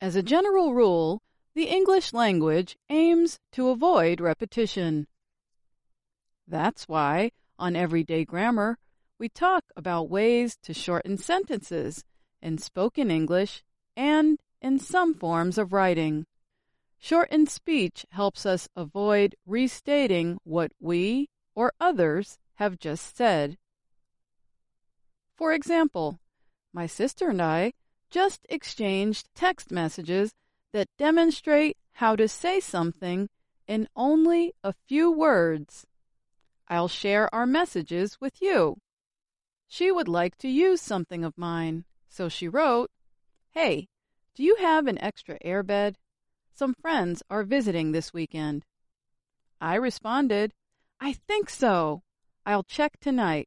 As a general rule, the English language aims to avoid repetition. That's why, on Everyday Grammar, we talk about ways to shorten sentences in spoken English and in some forms of writing. Shortened speech helps us avoid restating what we or others have just said. For example, my sister and I just exchanged text messages that demonstrate how to say something in only a few words. I'll share our messages with you. She would like to use something of mine, so she wrote, "Hey, do you have an extra airbed? Some friends are visiting this weekend." I responded, "I think so. I'll check tonight."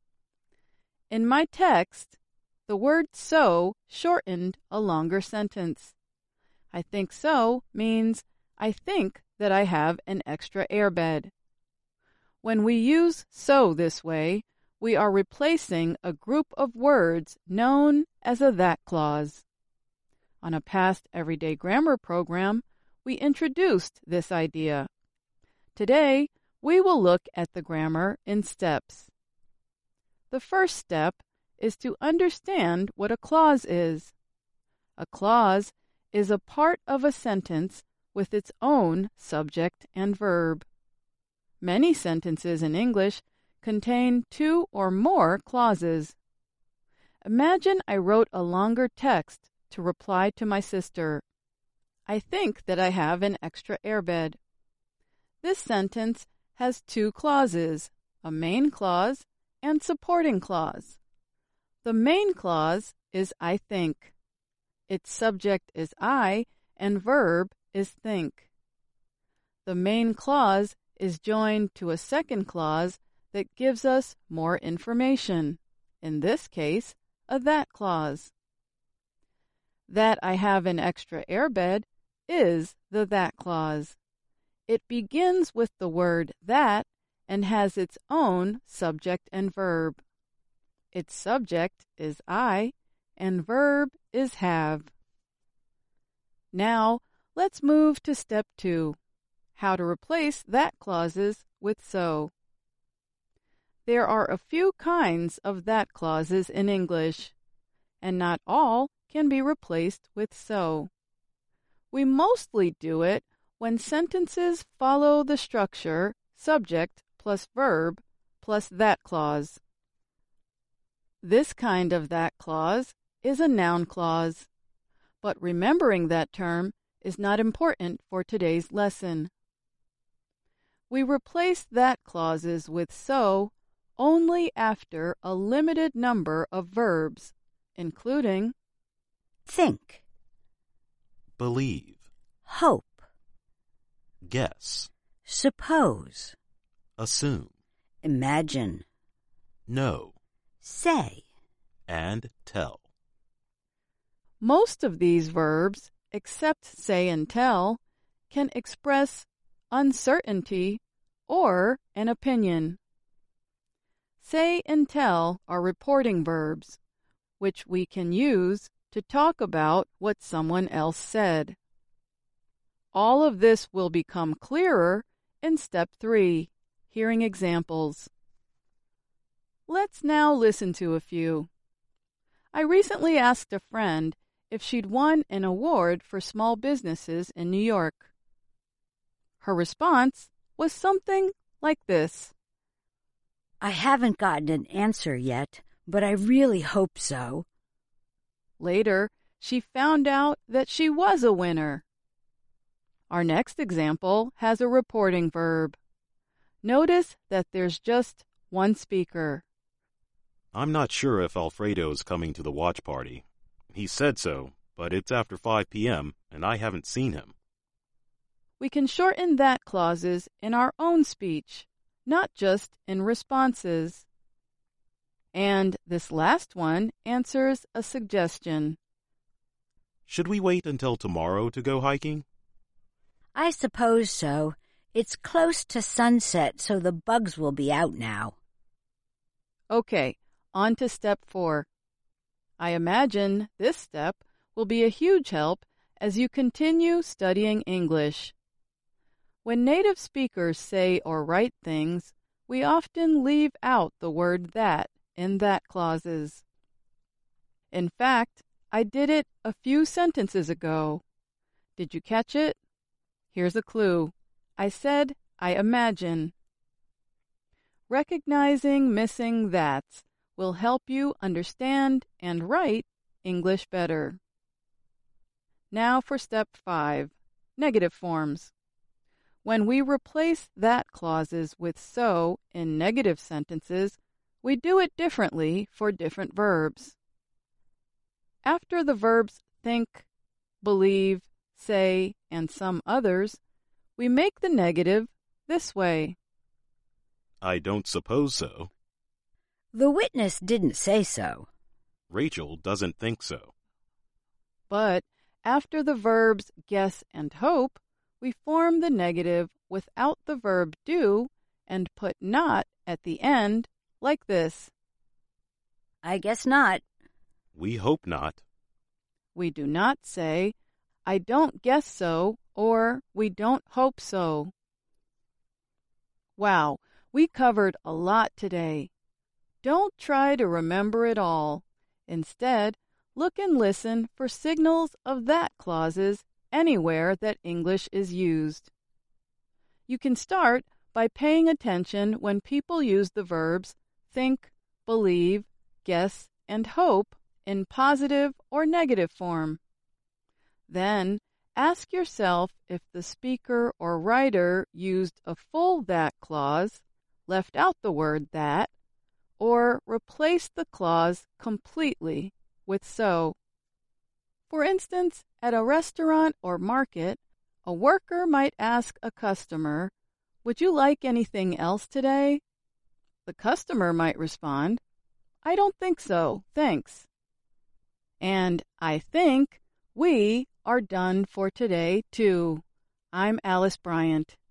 In my text, the word so shortened a longer sentence. I think so means I think that I have an extra airbed. When we use so this way, we are replacing a group of words known as a that clause. On a past Everyday Grammar program, we introduced this idea. Today, we will look at the grammar in steps. The first step is to understand what a clause is. A clause is a part of a sentence with its own subject and verb. Many sentences in English contain two or more clauses. Imagine I wrote a longer text to reply to my sister. I think that I have an extra airbed. This sentence has two clauses, a main clause and supporting clause. The main clause is I think. Its subject is I and verb is think. The main clause is joined to a second clause that gives us more information, in this case, a that clause. That I have an extra airbed is the that clause. It begins with the word that and has its own subject and verb. Its subject is I and verb is have. Now, let's move to step 2, how to replace that clauses with so. There are a few kinds of that clauses in English, and not all can be replaced with so. We mostly do it when sentences follow the structure subject plus verb plus that clause. This kind of that clause is a noun clause, but remembering that term is not important for today's lesson. We replace that clauses with so only after a limited number of verbs, including think, believe, hope, guess, suppose, assume, imagine, know, say, and tell. Most of these verbs, except say and tell, can express uncertainty or an opinion. Say and tell are reporting verbs, which we can use to talk about what someone else said. All of this will become clearer in step 3, hearing examples. Let's now listen to a few. I recently asked a friend if she'd won an award for small businesses in New York. Her response was something like this. I haven't gotten an answer yet, but I really hope so. Later, she found out that she was a winner. Our next example has a reporting verb. Notice that there's just one speaker. I'm not sure if Alfredo's coming to the watch party. He said so, but it's after 5 p.m. and I haven't seen him. We can shorten that clauses in our own speech, not just in responses. And this last one answers a suggestion. Should we wait until tomorrow to go hiking? I suppose so. It's close to sunset, so the bugs will be out now. Okay, on to step 4. I imagine this step will be a huge help as you continue studying English. When native speakers say or write things, we often leave out the word that in that clauses. In fact, I did it a few sentences ago. Did you catch it? Here's a clue. I said, I imagine. Recognizing missing that's will help you understand and write English better. Now for step 5, negative forms. When we replace that clauses with so in negative sentences, we do it differently for different verbs. After the verbs think, believe, say, and some others, we make the negative this way. I don't suppose so. The witness didn't say so. Rachel doesn't think so. But after the verbs guess and hope, we form the negative without the verb do and put not at the end like this. I guess not. We hope not. We do not say, I don't guess so, or we don't hope so. Wow, we covered a lot today. Don't try to remember it all. Instead, look and listen for signals of that clauses anywhere that English is used. You can start by paying attention when people use the verbs think, believe, guess, and hope in positive or negative form. Then, ask yourself if the speaker or writer used a full that clause, left out the word that, or replaced the clause completely with so. For instance, at a restaurant or market, a worker might ask a customer, "Would you like anything else today?" The customer might respond, "I don't think so, thanks." And I think we are done for today, too. I'm Alice Bryant.